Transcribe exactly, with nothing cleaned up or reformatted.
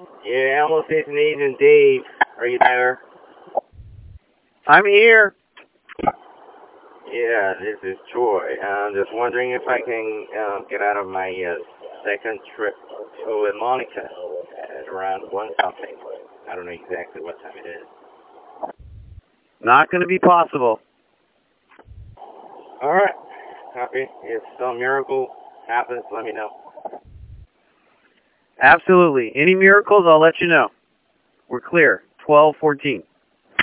Yeah, Alamo Station Agent Dave. Are you there? I'm here. Yeah, this is Troy. I'm just wondering if I can uh, get out of my uh, second trip to Monica at around one something. I don't know exactly what time it is. Not going to be possible. All right, copy. If some miracle happens, let me know. Absolutely. Any miracles, I'll let you know. We're clear. twelve fourteen.